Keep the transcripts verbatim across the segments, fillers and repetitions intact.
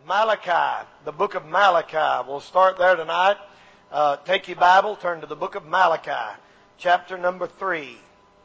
Malachi, the book of Malachi. We'll start there tonight. Uh, take your Bible, turn to the book of Malachi, chapter number three.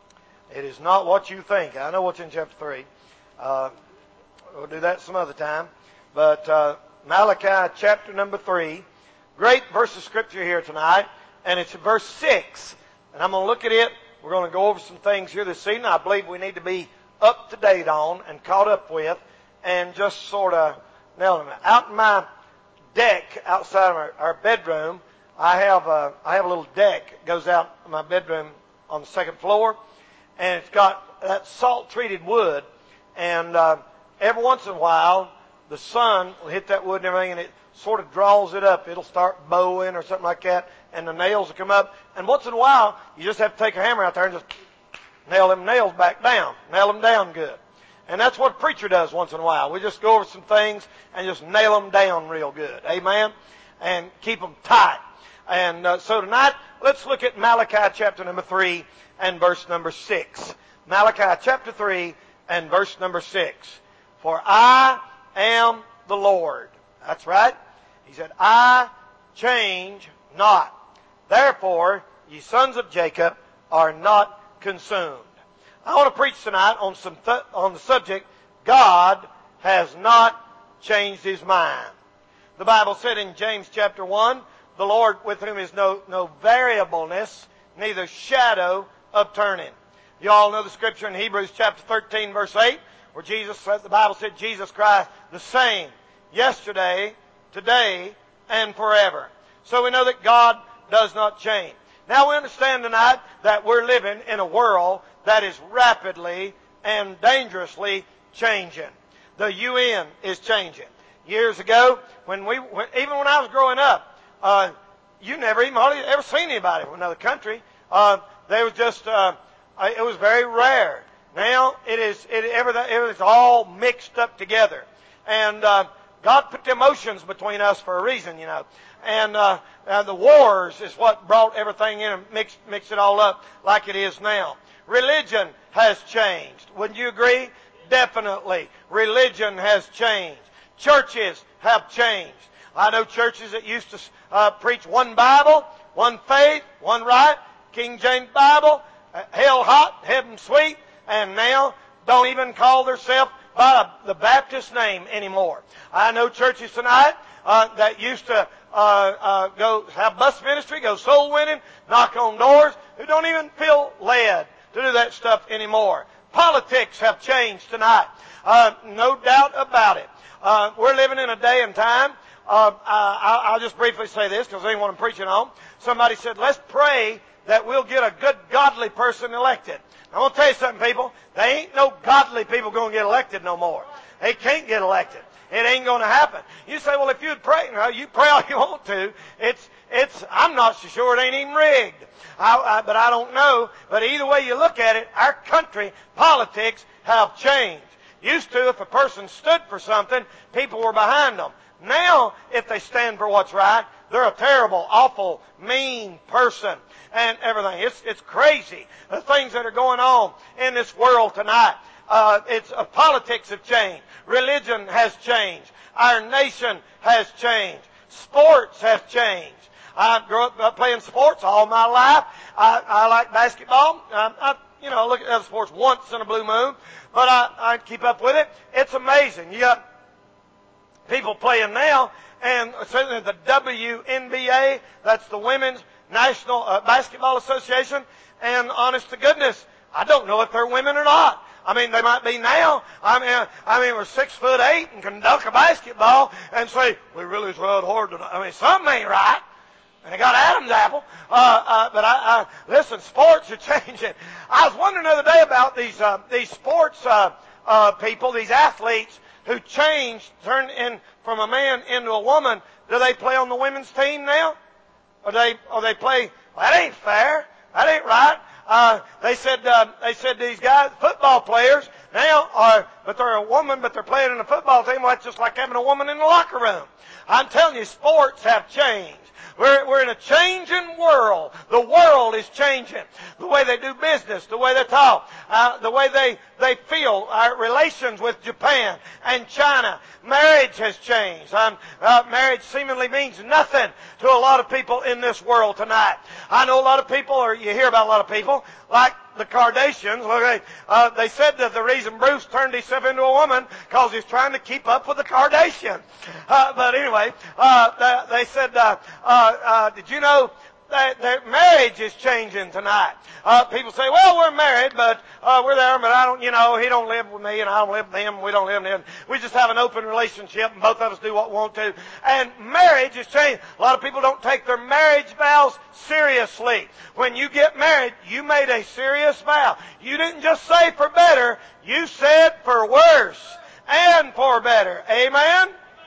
It is not what you think. I know what's in chapter three. Uh, we'll do that some other time. But uh, Malachi, chapter number three. Great verse of scripture here tonight. And it's verse six. And I'm going to look at it. We're going to go over some things here this evening I believe we need to be up to date on and caught up with. And just sort of nail them. Out in my deck outside of our, our bedroom, I have a, I have a little deck that goes out in my bedroom on the second floor. And it's got that salt-treated wood. And uh, every once in a while, the sun will hit that wood and everything, and it sort of draws it up. It'll start bowing or something like that, and the nails will come up. And once in a while, you just have to take a hammer out there and just nail them nails back down. Nail them down good. And that's what a preacher does once in a while. We just go over some things and just nail them down real good. Amen? And keep them tight. And uh, so tonight, let's look at Malachi chapter number three and verse number six. Malachi chapter three and verse number six. For I am the Lord. That's right. He said, I change not. Therefore, ye sons of Jacob are not consumed. I want to preach tonight on some th- on the subject, God has not changed His mind. The Bible said in James chapter one, the Lord with whom is no, no variableness, neither shadow of turning. You all know the scripture in Hebrews chapter thirteen verse eight, where Jesus, the Bible said Jesus Christ the same yesterday, today, and forever. So we know that God does not change. Now we understand tonight that we're living in a world that is rapidly and dangerously changing. The U N is changing. Years ago, when we, when, even when I was growing up, uh, you never even hardly ever seen anybody from another country. Uh, they was just, uh, it was very rare. Now it is, it, everything, everything's all mixed up together. And, uh, God put the emotions between us for a reason, you know. And, uh, uh, the wars is what brought everything in and mixed, mixed it all up like it is now. Religion has changed. Wouldn't you agree? Definitely. Religion has changed. Churches have changed. I know churches that used to uh, preach one Bible, one faith, one right, King James Bible, uh, hell hot, heaven sweet, and now don't even call themselves by the Baptist name anymore. I know churches tonight uh, that used to uh, uh, go have bus ministry, go soul winning, knock on doors, who don't even feel led to do that stuff anymore. Politics have changed tonight. Uh, no doubt about it. Uh, we're living in a day and time. Uh, I, I'll just briefly say this because I ain't what I'm preaching on. Somebody said, let's pray that we'll get a good godly person elected. I want to tell you something, people. There ain't no godly people going to get elected no more. They can't get elected. It ain't going to happen. You say, well, if you'd pray, no, you pray all you want to. It's, it's, I'm not so sure it ain't even rigged. I, I, but I don't know. But either way you look at it, our country, politics have changed. Used to, if a person stood for something, people were behind them. Now, if they stand for what's right, they're a terrible, awful, mean person and everything. It's, it's crazy, the things that are going on in this world tonight. Uh, it's, uh, politics have changed. Religion has changed. Our nation has changed. Sports have changed. I grew up uh, playing sports all my life. I, I like basketball. I, I, you know, look at other sports once in a blue moon, but I, I keep up with it. It's amazing. You got people playing now, and certainly the W N B A, that's the Women's National uh, Basketball Association, and honest to goodness, I don't know if they're women or not. I mean, they might be now. I mean, I mean, we're six foot eight and can dunk a basketball and say, we really tried hard tonight. I mean, something ain't right. And they got Adam's apple. Uh, uh, but I, I, listen, sports are changing. I was wondering the other day about these, uh, these sports, uh, uh, people, these athletes who changed, turned in from a man into a woman. Do they play on the women's team now? Or they, or they play, well, that ain't fair. That ain't right. Uh, they said, uh, they said these guys, football players, now, or, but they're a woman, but they're playing in a football team. Well, that's just like having a woman in the locker room. I'm telling you, sports have changed. We're, we're in a changing world. The world is changing. The way they do business, the way they talk, uh, the way they, they feel, our relations with Japan and China. Marriage has changed. Um, uh, marriage seemingly means nothing to a lot of people in this world tonight. I know a lot of people, or you hear about a lot of people, like the Kardashians. Okay, uh, they said that the reason Bruce turned himself into a woman because he's trying to keep up with the Kardashians. Uh, but anyway, uh, they said, uh, uh, uh, did you know that, that marriage is changing tonight? Uh, people say, well, we're married, but uh, we're there, but I don't, you know, he don't live with me, and I don't live with him, and we don't live with him. We just have an open relationship, and both of us do what we want to. And marriage is changing. A lot of people don't take their marriage vows seriously. When you get married, you made a serious vow. You didn't just say for better, you said for worse and for better. Amen?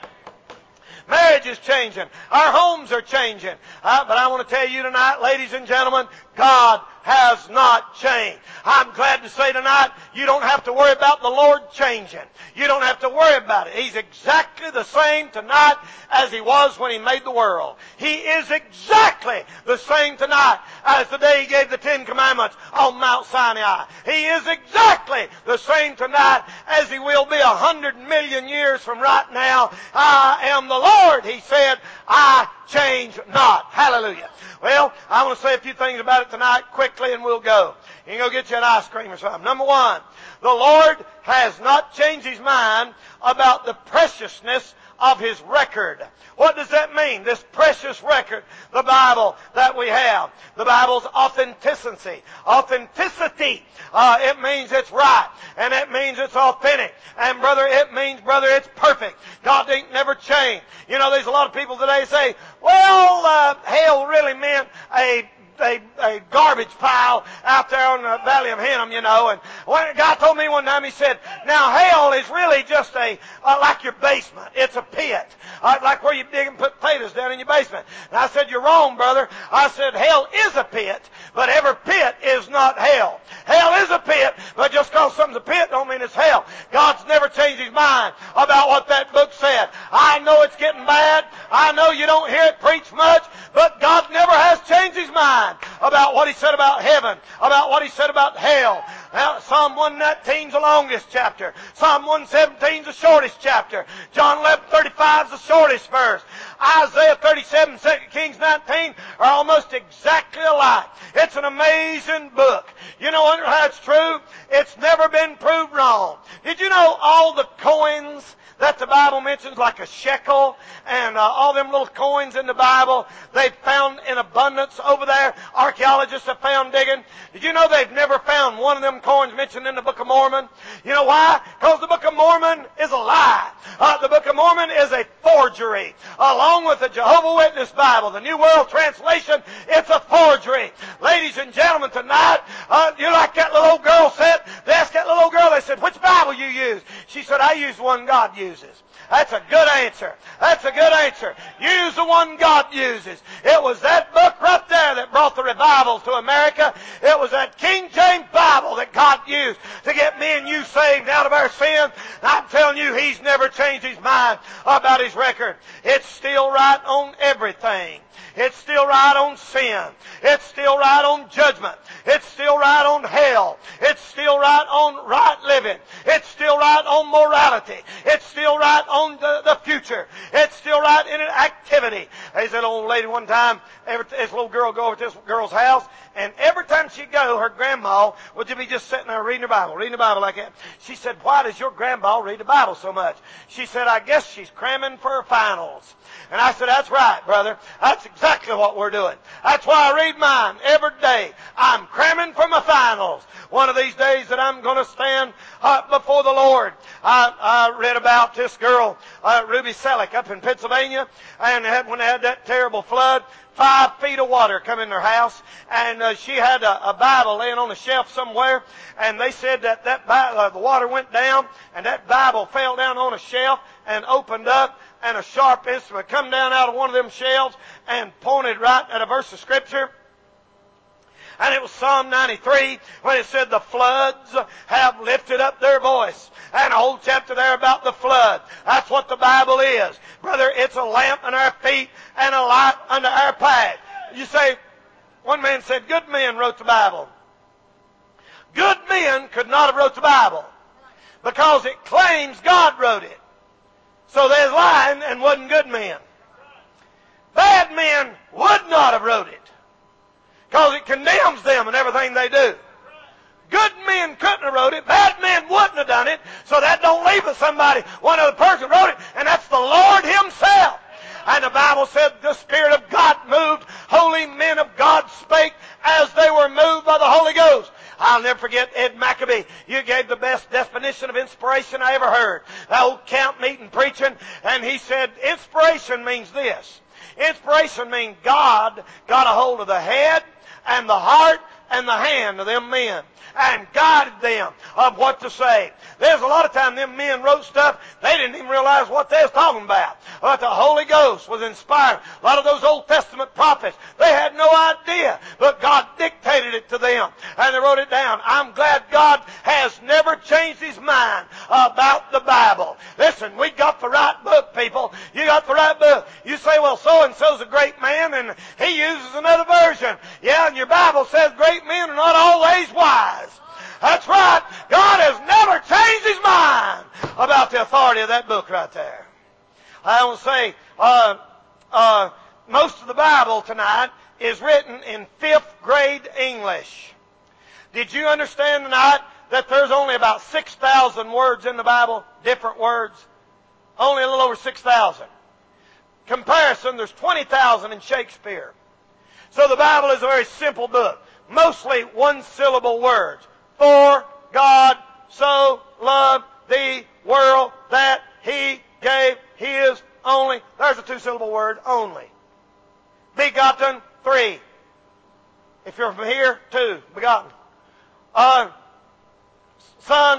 Marriage is changing. Our homes are changing. Uh, but I want to tell you tonight, ladies and gentlemen, God has not changed. I'm glad to say tonight, you don't have to worry about the Lord changing. You don't have to worry about it. He's exactly the same tonight as He was when He made the world. He is exactly the same tonight as the day He gave the Ten Commandments on Mount Sinai. He is exactly the same tonight as He will be a hundred million years from right now. I am the Lord, He said. I change not. Hallelujah. Well, I want to say a few things about it tonight quickly, and we'll go. You can go get you an ice cream or something. Number one, the Lord has not changed His mind about the preciousness of His record. What does that mean? This precious record, the Bible that we have. The Bible's authenticity. Authenticity. Uh, it means it's right. And it means it's authentic. And brother, it means, brother, it's perfect. God ain't never changed. You know, there's a lot of people today say, well, uh, hell really meant a A, a garbage pile out there on the Valley of Hinnom, you know. And when a guy told me one time, he said, now hell is really just a, uh, like your basement. It's a pit. Uh, like where you dig and put potatoes down in your basement. And I said, you're wrong, brother. I said, hell is a pit, but every pit is not hell. Hell is a pit, but just because something's a pit don't mean it's hell. God's never changed His mind about what that book said. I know it's getting bad. I know you don't hear it preached much, but God never has changed His mind about what He said about heaven, about what He said about hell. Now, Psalm one nineteen is the longest chapter. Psalm one seventeen is the shortest chapter. John eleven thirty-five is the shortest verse. Isaiah thirty-seven, Second Kings nineteen are almost exactly alike. It's an amazing book. You know how it's true? It's never been proved wrong. Did you know all the coins that the Bible mentions, like a shekel, and uh, all them little coins in the Bible, they've found in abundance over there. Archaeologists have found digging. Did you know they've never found one of them coins mentioned in the Book of Mormon? You know why? Because the Book of Mormon is a lie. Uh, the Book of Mormon is a forgery. Along with the Jehovah Witness Bible, the New World Translation, it's a forgery. Ladies and gentlemen, tonight, uh, you like that little old girl said? They asked that little old girl, they said, which Bible you use? She said, I use the one God uses. That's a good answer. That's a good answer. Use the one God uses. It was that book right there that brought the revival to America. It was that King James Bible that God used to get me and you saved out of our sins. I'm telling you, He's never changed His mind about His record. It's still right on everything. It's still right on sin. It's still right on judgment. It's still right on hell. It's still right on right living. It's still right on morality. It's still right on the, the future. It's still right in an activity. There's that old lady one time, every, this little girl go over to this girl's house, and every time she'd go, her grandma would be just sitting there reading her Bible, reading the Bible like that. She said, why does your grandma read the Bible so much? She said, I guess she's cramming for her finals. And I said, that's right, brother. That's exactly what we're doing. That's why I read mine every day. I'm cramming for my finals. One of these days that I'm going to stand uh, before the Lord. I, I read about this girl, uh, Ruby Selleck, up in Pennsylvania, and had, when they had that terrible flood, five feet of water come in their house, and uh, she had a, a Bible laying on a shelf somewhere, and they said that, that Bible, uh, the water went down, and that Bible fell down on a shelf and opened up, and a sharp instrument come down out of one of them shelves and pointed right at a verse of Scripture. And it was Psalm ninety-three when it said, the floods have lifted up their voice. And a whole chapter there about the flood. That's what the Bible is. Brother, it's a lamp on our feet and a light under our path. You say, one man said, good men wrote the Bible. Good men could not have wrote the Bible because it claims God wrote it. So there's lying and wasn't good men. Bad men would not have wrote it because it condemns them and everything they do. Good men couldn't have wrote it. Bad men wouldn't have done it. So that don't leave us somebody, one other person wrote it, and that's the Lord Himself. And the Bible said the Spirit of God moved. Holy men of God spake as they were moved by the Holy Ghost. I'll never forget Ed Maccabee. You gave the best definition of inspiration I ever heard. That old camp meeting preaching, and he said, inspiration means this. Inspiration means God got a hold of the head and the heart and the hand of them men and guided them of what to say. There's a lot of time them men wrote stuff, they didn't even realize what they was talking about. But the Holy Ghost was inspired. A lot of those Old Testament prophets, they had no idea, but God dictated it to them, and they wrote it down. I'm glad God has never changed His mind about the Bible. Listen, we got the right book, people. You got the right book. You say, well, so-and-so's a great man, and he uses another version. Yeah, and your Bible says great men are not always wise. That's right. God has never changed His mind about the authority of that book right there. I want to say, uh, uh, most of the Bible tonight is written in fifth grade English. Did you understand tonight that there's only about six thousand words in the Bible? Different words. Only a little over six thousand. Comparison, there's twenty thousand in Shakespeare. So the Bible is a very simple book. Mostly one-syllable words. For God so loved the world that He gave His only. There's a two-syllable word, only. Begotten, three. If you're from here, two. Begotten. Uh, son,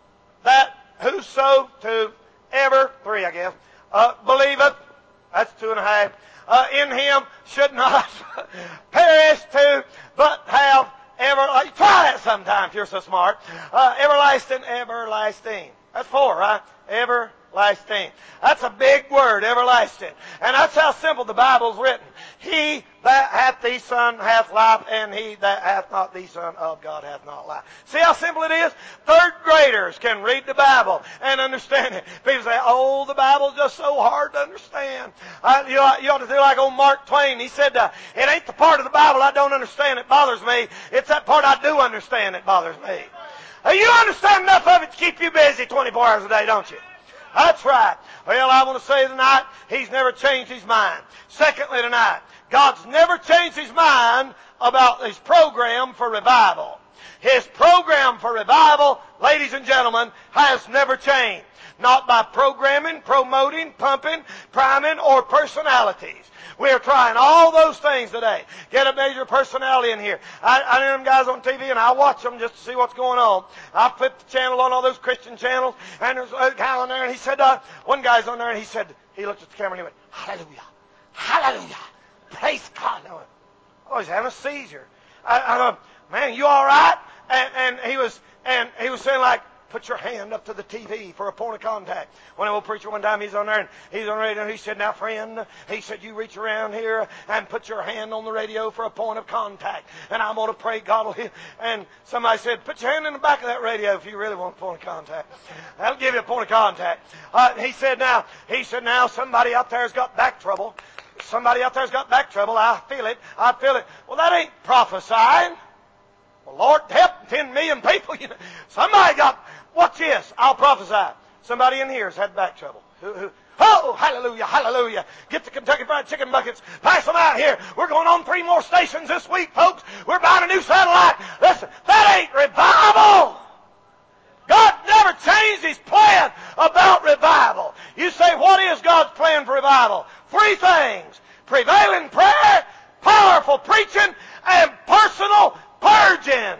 that whoso, two. Ever, three, I guess. Uh, believeth, that's two and a half. Uh, in Him should not perish, two, but have everlasting. Try that sometime if you're so smart. Uh, everlasting, everlasting. That's four, right? Everlasting. That's a big word, everlasting. And that's how simple the Bible's written. He that hath the Son hath life, and he that hath not the Son of God hath not life. See how simple it is? Third graders can read the Bible and understand it. People say, oh, the Bible's just so hard to understand. Uh, you, ought, you ought to do like old Mark Twain. He said, uh, it ain't the part of the Bible I don't understand that bothers me. It's that part I do understand that bothers me. Uh, you understand enough of it to keep you busy twenty-four hours a day, don't you? That's right. Well, I want to say tonight, He's never changed His mind. Secondly tonight, God's never changed His mind about His program for revival. His program for revival, ladies and gentlemen, has never changed. Not by programming, promoting, pumping, priming, or personalities. We are trying all those things today. Get a major personality in here. I, I know them guys on T V, and I watch them just to see what's going on. I flip the channel on all those Christian channels, and there's a guy on there, and he said, uh, one guy's on there, and he said, he looked at the camera, and he went, hallelujah, hallelujah, praise God. I went, oh, he's having a seizure. I, I went, man, you all right? And, and he was, and he was saying like, put your hand up to the T V for a point of contact. One old preacher one time, he's on there, and he's on the radio, and he said, now, friend, he said, you reach around here and put your hand on the radio for a point of contact, and I'm going to pray God will heal. And somebody said, put your hand in the back of that radio if you really want a point of contact. That'll give you a point of contact. Uh, he said, now, he said, now, somebody out there's got back trouble. Somebody out there's got back trouble. I feel it. I feel it. Well, that ain't prophesying. Well, Lord, help ten million people. You know, somebody got... Watch this. I'll prophesy. Somebody in here has had back trouble. Who, who? Oh, hallelujah, hallelujah. Get the Kentucky Fried Chicken buckets. Pass them out here. We're going on three more stations this week, folks. We're buying a new satellite. Listen, that ain't revival. God never changed His plan about revival. You say, what is God's plan for revival? Three things. Prevailing prayer, powerful preaching, and personal purging.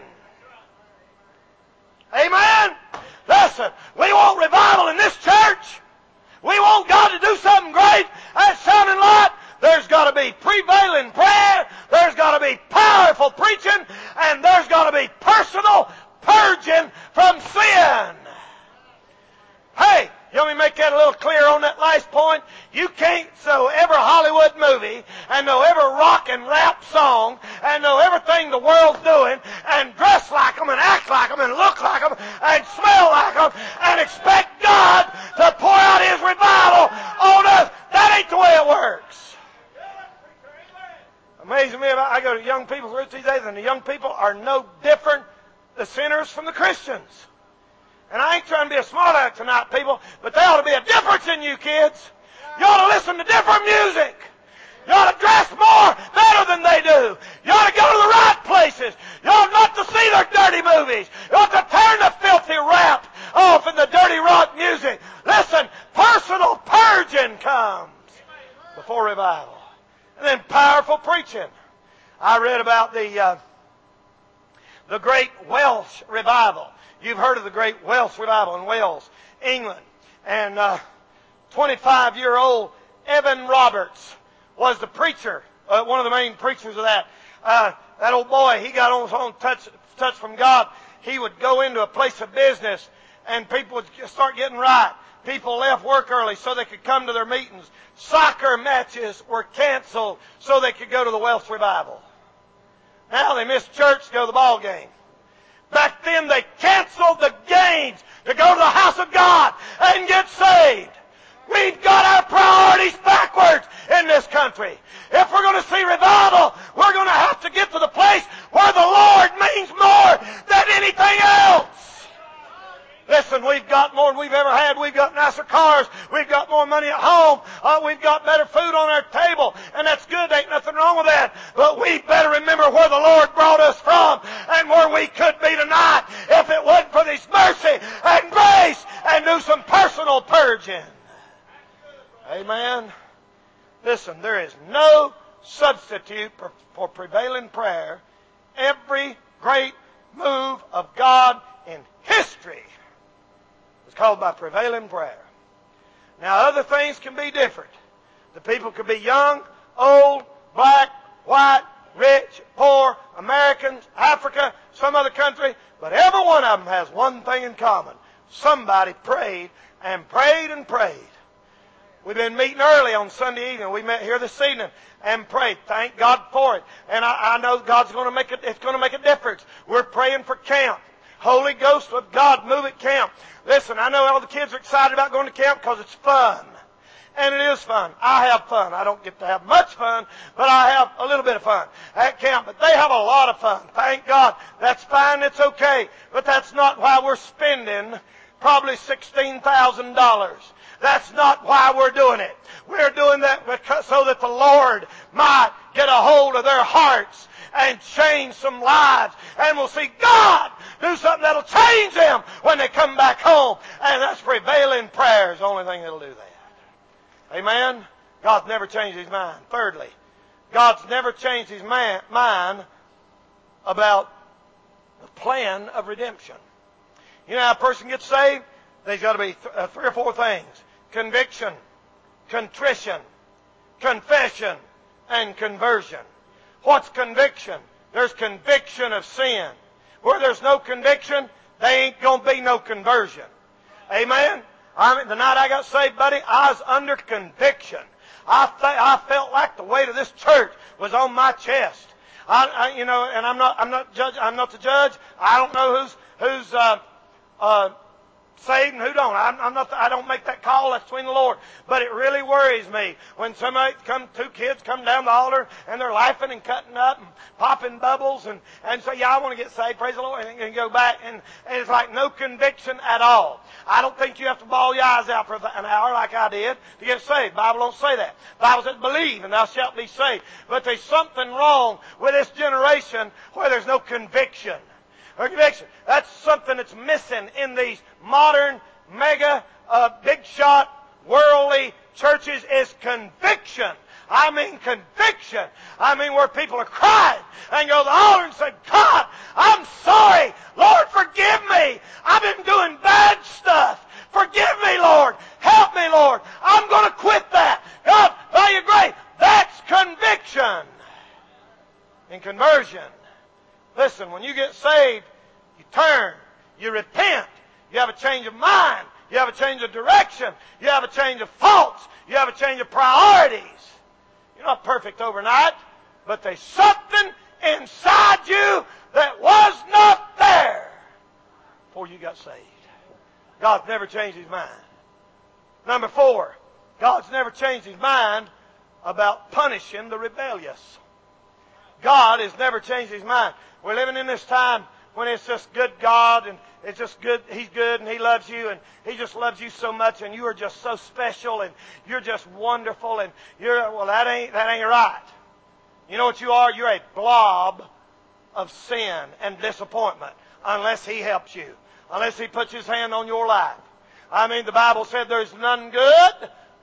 Amen? Listen, we want revival in this church. We want God to do something great at Sounding Light. There's got to be prevailing prayer. There's got to be powerful preaching. And there's got to be personal purging from sin. Hey, you want me to make that a little clearer on that last point? You can't know every Hollywood movie and know every rock and rap song and know everything the world's doing and dress like them and act like them and look like them and smell like them and expect God to pour out His revival on us. That ain't the way it works. Amazing me about I go to young people's groups these days, and the young people are no different, the sinners from the Christians. And I ain't trying to be a smart aleck tonight, people, but there ought to be a difference in you kids. You ought to listen to different music. You ought to dress more better than they do. You ought to go to the right places. You ought not to see their dirty movies. You ought to turn the filthy rap off and the dirty rock music. Listen, personal purging comes before revival. And then powerful preaching. I read about the uh, the Great Welsh Revival. You've heard of the Great Welsh Revival in Wales, England. And uh, twenty-five-year-old Evan Roberts was the preacher, uh, one of the main preachers of that. Uh, that old boy, he got on his own touch, touch from God. He would go into a place of business and people would start getting right. People left work early so they could come to their meetings. Soccer matches were canceled so they could go to the Welsh Revival. Now they miss church to go to the ball game. Back then they canceled the games to go to the house of God and get saved. We've got our priorities backwards in this country. If we're going to see revival, we're going to have to get to the place where the Lord means more than anything else. Listen, we've got more than we've ever had. We've got nicer cars. We've got more money at home. Uh, we've got better food on our table. And that's good. Ain't nothing wrong with that. But we better remember where the Lord brought us from and where we could be tonight if it wasn't for His mercy and grace and do some personal purging. Amen. Listen, there is no substitute for, for prevailing prayer. Every great move of God in history is called by prevailing prayer. Now, other things can be different. The people could be young, old, black, white, rich, poor, Americans, Africa, some other country, but every one of them has one thing in common. Somebody prayed and prayed and prayed. We've been meeting early on Sunday evening. We met here this evening and prayed. Thank God for it. And I, I know God's going to make it. It's going to make a difference. We're praying for camp. Holy Ghost of God, move at camp. Listen, I know all the kids are excited about going to camp because it's fun. And it is fun. I have fun. I don't get to have much fun, but I have a little bit of fun at camp. But they have a lot of fun. Thank God. That's fine. It's okay. But that's not why we're spending probably sixteen thousand dollars. That's not why we're doing it. We're doing that because, so that the Lord might get a hold of their hearts and change some lives. And we'll see God do something that'll change them when they come back home. And that's prevailing prayer is the only thing that'll do that. Amen? God's never changed His mind. Thirdly, God's never changed His man, mind about the plan of redemption. You know how a person gets saved? There's got to be th- uh, three or four things. Conviction, contrition, confession, and conversion. What's conviction? There's conviction of sin. Where there's no conviction, there ain't going to be no conversion. Amen? I mean, the night I got saved, buddy, I was under conviction. I th- I felt like the weight of this church was on my chest. I, I you know, and I'm not I'm not judge I'm not the judge. I don't know who's who's uh, uh, saved and who don't. I'm, I'm not. The, I don't make that call. That's between the Lord. But it really worries me when somebody come, two kids come down the altar and they're laughing and cutting up and popping bubbles and and say, "Yeah, I want to get saved." Praise the Lord, and, and go back and, and it's like no conviction at all. I don't think you have to bawl your eyes out for an hour like I did to get saved. The Bible don't say that. The Bible says, "Believe and thou shalt be saved." But there's something wrong with this generation where there's no conviction. Or conviction. That's something that's missing in these modern, mega, uh, big shot, worldly churches is conviction. I mean conviction. I mean where people are crying and go to the altar and say, "God, I'm sorry. Lord, forgive me. I've been doing bad stuff. Forgive me, Lord. Help me, Lord. I'm going to quit that. God, by your grace." That's conviction. And conversion Listen, when you get saved, you turn, you repent, you have a change of mind, you have a change of direction, you have a change of thoughts, you have a change of priorities. You're not perfect overnight, but there's something inside you that was not there before you got saved. God's never changed His mind. Number four, God's never changed His mind about punishing the rebellious. God has never changed His mind. We're living in this time when it's just good God, and it's just good, He's good and He loves you, and He just loves you so much, and you are just so special, and you're just wonderful, and you're, well, that ain't, that ain't right. You know what you are? You're a blob of sin and disappointment unless He helps you, unless He puts His hand on your life. I mean, the Bible said there's none good,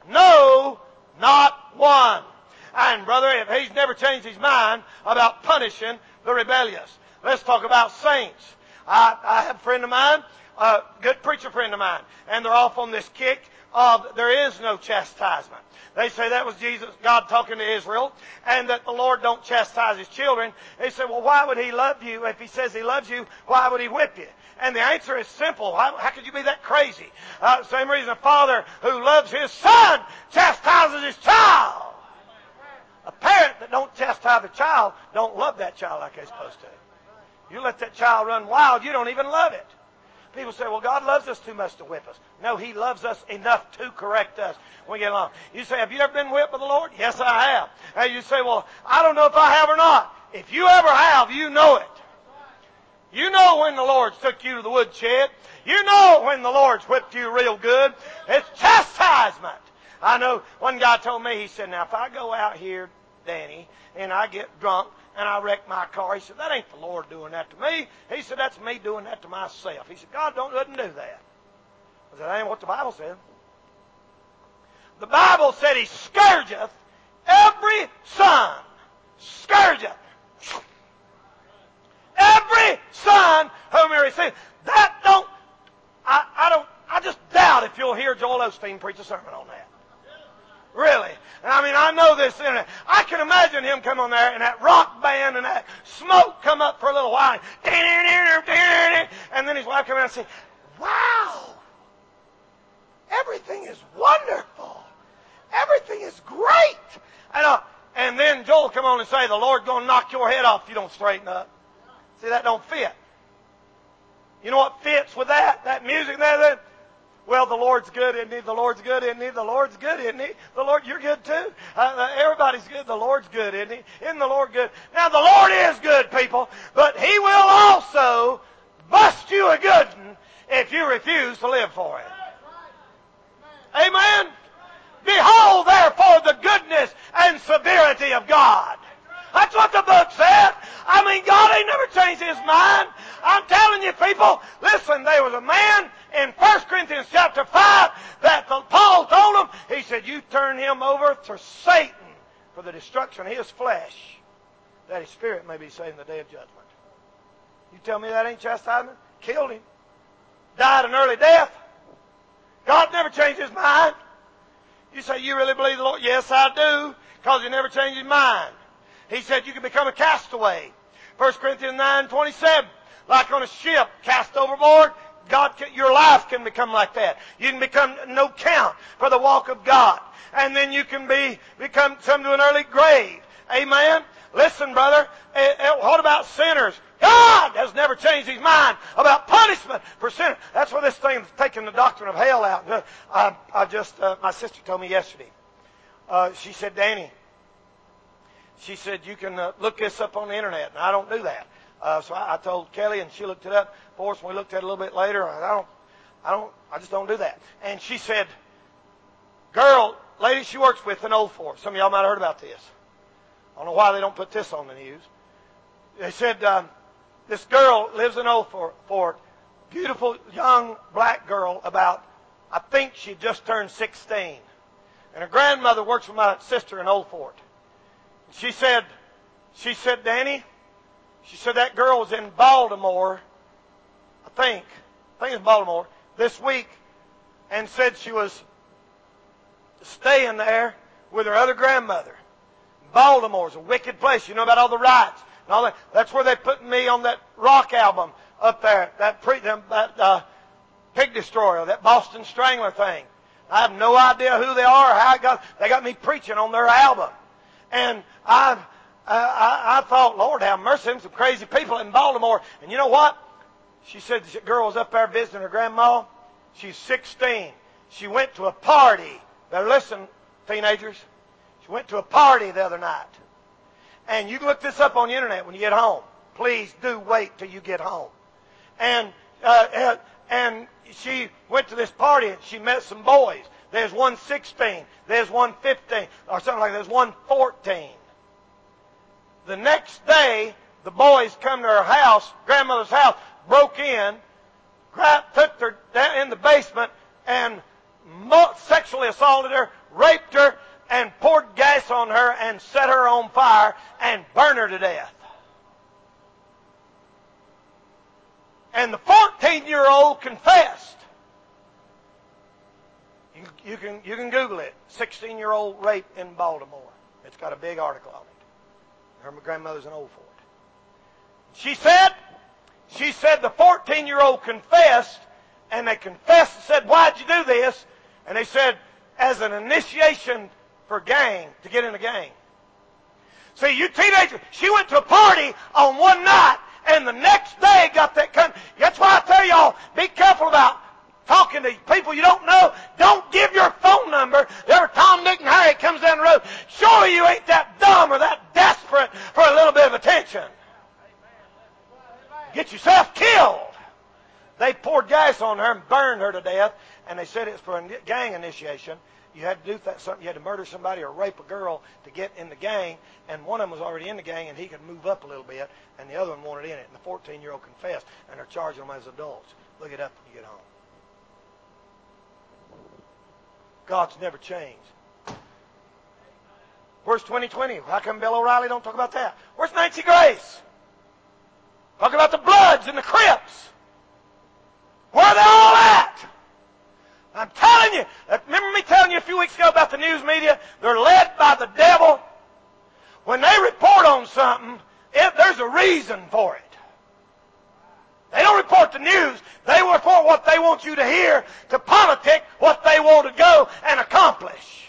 no, not one. And brother, if He's never changed His mind about punishing the rebellious. Let's talk about saints. I, I have a friend of mine, a good preacher friend of mine, and they're off on this kick of there is no chastisement. They say that was Jesus, God talking to Israel, and that the Lord don't chastise His children. They say, well, why would He love you? If He says He loves you, why would He whip you? And the answer is simple. How, how could you be that crazy? Uh, same reason a father who loves his son chastises his child. A parent that don't chastise the child don't love that child like they're supposed to. You let that child run wild, you don't even love it. People say, well, God loves us too much to whip us. No, He loves us enough to correct us when we get along. You say, have you ever been whipped by the Lord? Yes, I have. And you say, well, I don't know if I have or not. If you ever have, you know it. You know when the Lord's took you to the woodshed. You know when the Lord's whipped you real good. It's chastisement. I know one guy told me, he said, now if I go out here, Danny, and I get drunk and I wreck my car, he said, that ain't the Lord doing that to me. He said, that's me doing that to myself. He said, God don't, doesn't do that. I said, that ain't what the Bible said. The Bible said He scourgeth every son. Scourgeth. Every son whom He received. That don't, I, I don't, I just doubt if you'll hear Joel Osteen preach a sermon on that. Really. I mean, I know this. I can imagine him come on there and that rock band and that smoke come up for a little while. And then his wife come out and say, wow, everything is wonderful. Everything is great. And, uh, and then Joel come on and say, the Lord's going to knock your head off if you don't straighten up. See, that don't fit. You know what fits with that? That music and that? Well, the Lord's good, isn't He? The Lord's good, isn't He? The Lord's good, isn't He? The Lord, you're good too. Uh, everybody's good. The Lord's good, isn't He? Isn't the Lord good? Now, the Lord is good, people, but He will also bust you a good one if you refuse to live for Him. Amen? Behold, therefore, the goodness and severity of God. That's what the book said. I mean, God ain't never changed His mind. I'm telling you, people, listen, there was a man in First Corinthians chapter five that the, Paul told him, he said, you turn him over to Satan for the destruction of his flesh, that his spirit may be saved in the day of judgment. You tell me that ain't chastisement? Killed him. Died an early death. God never changed His mind. You say, you really believe the Lord? Yes, I do, because He never changed His mind. He said you can become a castaway. First Corinthians nine twenty-seven. Like on a ship cast overboard, God can, your life can become like that. You can become no count for the walk of God. And then you can be become come to an early grave. Amen? Listen, brother, eh, eh, what about sinners? God has never changed His mind about punishment for sinners. That's why this thing is taking the doctrine of hell out. I, I just, uh, my sister told me yesterday. Uh, she said, Danny, she said, you can uh, look this up on the internet. And I don't do that. Uh, so I, I told Kelly, and she looked it up for us. And we looked at it a little bit later. I don't, I don't, I just don't do that. And she said, girl, lady she works with in Old Fort. Some of y'all might have heard about this. I don't know why they don't put this on the news. They said, um, this girl lives in Old Fort. Beautiful young black girl, about, I think she just turned sixteen. And her grandmother works with my sister in Old Fort. She said, she said, Danny, she said that girl was in Baltimore, I think, I think it's Baltimore, this week, and said she was staying there with her other grandmother. Baltimore's a wicked place. You know about all the riots and all that. That's where they put me on that rock album up there, that pre, that uh, Pig Destroyer, that Boston Strangler thing. I have no idea who they are or how it got. They got me preaching on their album, and I, I, I thought, Lord, have mercy, them some crazy people in Baltimore. And you know what? She said the girl was up there visiting her grandma. She's sixteen. She went to a party. Now listen, teenagers. She went to a party the other night. And you can look this up on the internet when you get home. Please do wait till you get home. And uh, and she went to this party and she met some boys. There's one sixteen. There's one fifteen. Or something like that. There's one fourteen. The next day, the boys come to her house, grandmother's house, broke in, grabbed, took her down in the basement, and sexually assaulted her, raped her, and poured gas on her and set her on fire and burned her to death. And the fourteen-year-old confessed. You, you can you can Google it. sixteen-year-old rape in Baltimore. It's got a big article on it. Her grandmother's an old for it. She said, she said the fourteen-year-old confessed, and they confessed and said, why'd you do this? And they said, as an initiation for gang, to get in the gang. See, you teenagers, she went to a party on one night, and the next day got that kind. That's why I tell y'all, be careful about talking to people you don't know. Don't give your phone number. Every Tom, Dick, and Harry comes down the road, surely you ain't that dumb or that desperate for a little bit of attention. Get yourself killed. They poured gas on her and burned her to death, and they said it's for a gang initiation. You had to do that something. You had to murder somebody or rape a girl to get in the gang, and one of them was already in the gang, and he could move up a little bit, and the other one wanted in it. And the fourteen-year-old confessed, and they're charging them as adults. Look it up when you get home. God's never changed. Where's twenty twenty? How come Bill O'Reilly don't talk about that? Where's Nancy Grace? Talk about the Bloods and the Crips. Where are they all at? I'm telling you. Remember me telling you a few weeks ago about the news media? They're led by the devil. When they report on something, it, there's a reason for it. They don't report the news. They report what they want you to hear, to politic what they want to go and accomplish.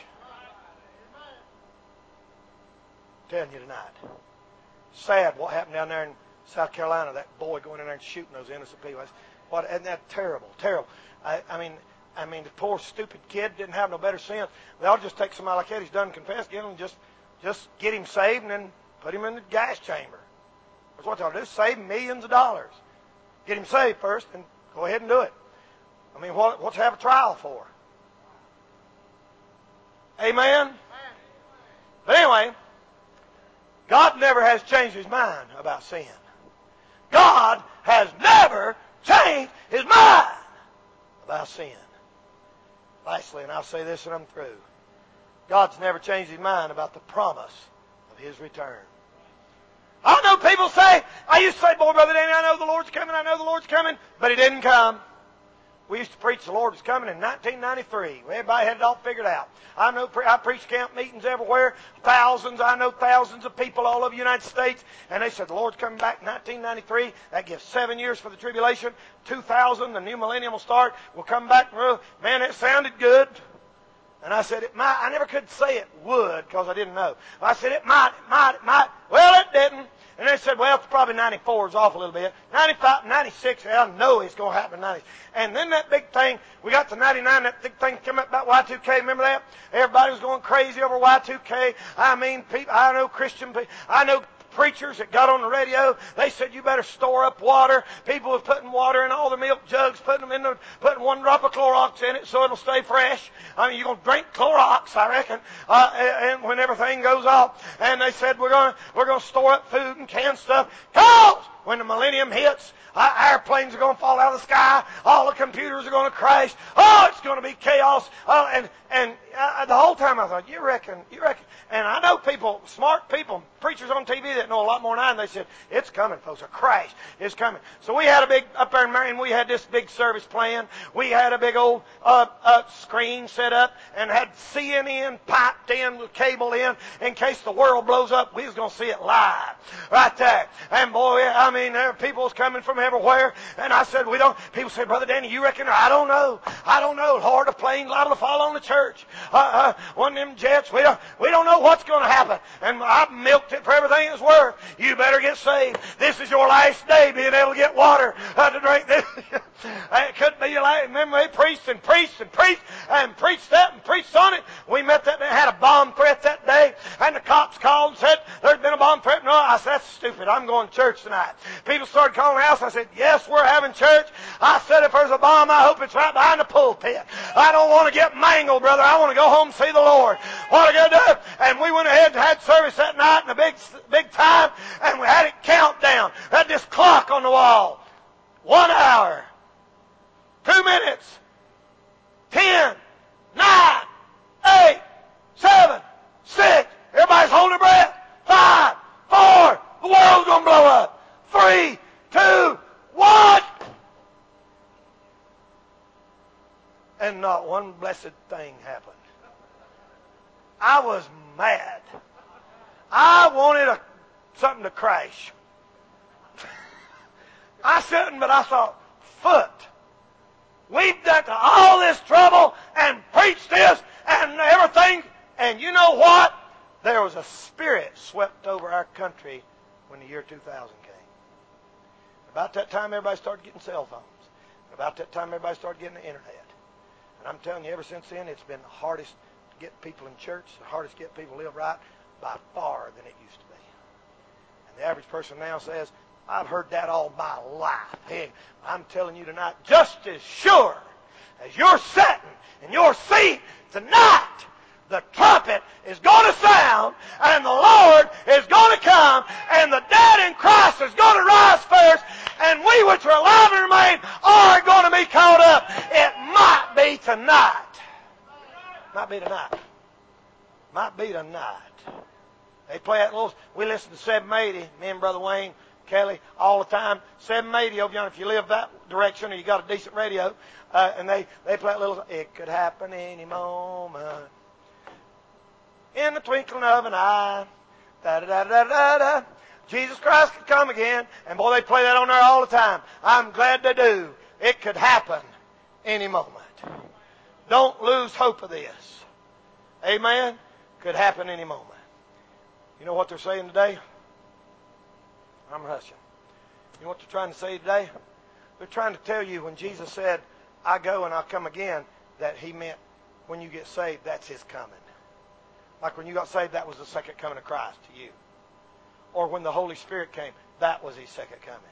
I'm telling you tonight. Sad what happened down there in South Carolina, that boy going in there and shooting those innocent people. What, isn't that terrible? Terrible. I, I mean, I mean, the poor stupid kid didn't have no better sense. They ought to just take somebody like that. He's done confess, get him, just, just get him saved, and then put him in the gas chamber. That's what they'll do. Save millions of dollars. Get him saved first, and go ahead and do it. I mean, what, what's to have a trial for? Amen. But anyway, God never has changed His mind about sin. God has never changed His mind about sin. Lastly, and I'll say this and I'm through. God's never changed His mind about the promise of His return. I know people say, I used to say, boy, Brother Danny, I know the Lord's coming, I know the Lord's coming, but He didn't come. We used to preach the Lord was coming in nineteen ninety-three. Everybody had it all figured out. I know I preached camp meetings everywhere. Thousands, I know thousands of people all over the United States. And they said the Lord's coming back in nineteen ninety-three. That gives seven years for the tribulation. two thousand, the new millennium will start. We'll come back. Man, it sounded good. And I said, it might. I never could say it would because I didn't know. I said, it might, it might, it might. Well, it didn't. And they said, well, it's probably ninety-four is off a little bit. ninety-five, ninety-six, I know it's going to happen in ninety. And then that big thing, we got to ninety-nine, that big thing came up about Y two K. Remember that? Everybody was going crazy over Y two K. I mean, people, I know Christian people, I know preachers that got on the radio. They said, you better store up water. People were putting water in all the milk jugs, putting them in the, putting one drop of Clorox in it so it'll stay fresh. I mean, you're going to drink Clorox, I reckon, uh, and when everything goes off. And they said, we're going to, we're going to store up food and canned stuff. Cause when the millennium hits, uh, airplanes are going to fall out of the sky. All the computers are going to crash. Oh, it's going to be chaos. Uh, and and uh, the whole time I thought, you reckon, you reckon. And I know people, smart people, preachers on T V that know a lot more than I, and they said, it's coming, folks. A crash is coming. So we had a big, up there in Marion, we had this big service planned. We had a big old uh, uh, screen set up and had C N N piped in with cable in in case the world blows up. We was going to see it live right there. And boy, I mean, there were people was coming from everywhere. And I said, we don't, people said, Brother Danny, you reckon? I don't know. I don't know. Lord, a plane liable to fall on the church. Uh, uh, one of them jets, we don't, we don't know what's going to happen. And I milked it for everything it's worth. You better get saved. This is your last day being able to get water uh, to drink. This. It couldn't be your last. Remember, they preached and preached and preached and preached that and preached on it. We met that day, had a bomb threat that day, and the cops called and said, there's been a bomb threat. No, I said, that's stupid. I'm going to church tonight. People started calling the house. I said, yes, we're having church. I said, if there's a bomb, I hope it's right behind the pulpit. I don't want to get mangled, brother. I want to go home and see the Lord. What are you going to do? And we went ahead and had service that night in a big, big time, and we had it countdown. We had this clock on the wall. One hour. Two minutes. Ten. Nine. Eight. Seven. Six. Everybody's holding their breath. Five. Four. The world's going to blow up. Three. Two. One. And not one blessed thing happened. I was mad. I wanted a, something to crash. I shouldn't, but I thought, foot. We've done all this trouble and preached this and everything. And you know what? There was a spirit swept over our country when the year two thousand came. About that time, everybody started getting cell phones. About that time, everybody started getting the internet. And I'm telling you, ever since then, it's been the hardest to get people in church, the hardest to get people to live right by far than it used to be. And the average person now says, I've heard that all my life. Hey, I'm telling you tonight, just as sure as you're sitting in your seat tonight, the trumpet is going to sound, and the Lord is going to come, and the dead in Christ is going to rise first, and we which are alive and remain are going to be caught up. It might be tonight. Might be tonight. Might be tonight. They play that little, we listen to seven eighty, me and Brother Wayne Kelly all the time. seven eighty over yonder, if you live that direction or you got a decent radio, uh, and they, they play that little, it could happen any moment. In the twinkling of an eye. Da da da da da da. Jesus Christ could come again. And boy, they play that on there all the time. I'm glad they do. It could happen any moment. Don't lose hope of this. Amen? Could happen any moment. You know what they're saying today? I'm hushing. You know what they're trying to say today? They're trying to tell you when Jesus said, I go and I'll come again, that he meant when you get saved, that's his coming. Like when you got saved, that was the second coming of Christ to you. Or when the Holy Spirit came, that was his second coming.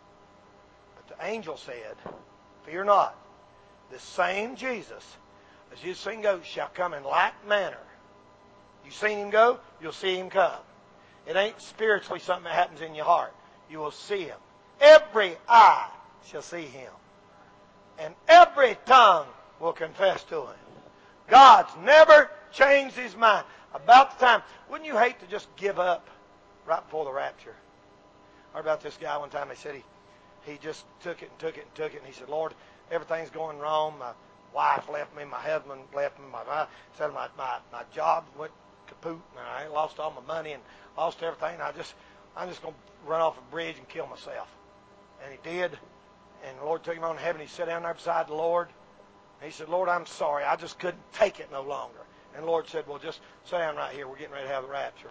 But the angel said, fear not, the same Jesus, as you've seen go, shall come in like manner. You've seen him go, you'll see him come. It ain't spiritually something that happens in your heart. You will see him. Every eye shall see him. And every tongue will confess to him. God's never changed his mind. About the time, wouldn't you hate to just give up right before the rapture? I heard about this guy one time. He said he, he just took it and took it and took it. And he said, Lord, everything's going wrong. My wife left me. My husband left me. My wife said my, my, my job went kaput. And I lost all my money and lost everything. And I just, I'm just going to run off a bridge and kill myself. And he did. And the Lord took him on to heaven. He sat down there beside the Lord. And he said, Lord, I'm sorry. I just couldn't take it no longer. And the Lord said, well, just sit down right here. We're getting ready to have the rapture.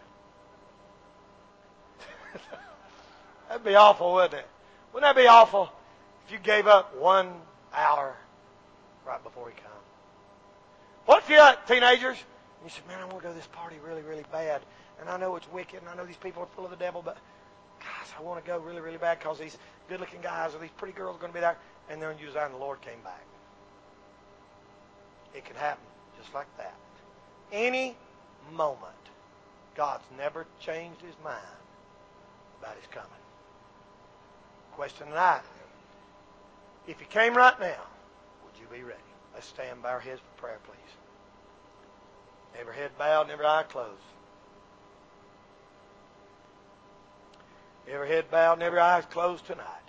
That'd be awful, wouldn't it? Wouldn't that be awful if you gave up one hour right before he comes? What if you're like teenagers? And you said, man, I want to go to this party really, really bad. And I know it's wicked, and I know these people are full of the devil, but guys, I want to go really, really bad because these good-looking guys or these pretty girls are going to be there. And then you and the Lord came back. It could happen just like that. Any moment. God's never changed his mind about his coming. Question tonight. If you came right now, would you be ready? Let's stand by our heads for prayer, please. Every head bowed and every eye closed. Every head bowed and every eye closed tonight.